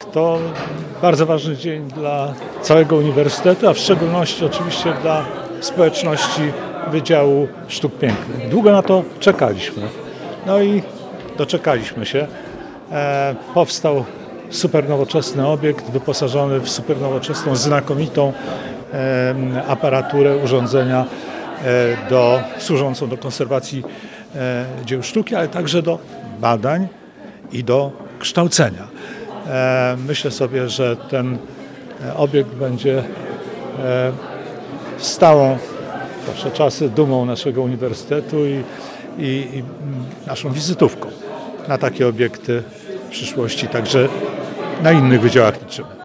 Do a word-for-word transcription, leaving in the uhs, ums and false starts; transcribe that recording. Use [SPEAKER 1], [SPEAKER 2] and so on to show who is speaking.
[SPEAKER 1] to bardzo ważny dzień dla całego uniwersytetu, a w szczególności oczywiście dla społeczności Wydziału Sztuk Pięknych. Długo na to czekaliśmy. No i doczekaliśmy się. E, powstał super nowoczesny obiekt wyposażony w super nowoczesną, znakomitą e, aparaturę, urządzenia e, do, służącą do konserwacji e, dzieł sztuki, ale także do badań i do kształcenia. E, myślę sobie, że ten obiekt będzie e, stałą zawsze czasy dumą naszego uniwersytetu i, i, i naszą wizytówką na takie obiekty w przyszłości, także na innych wydziałach liczymy.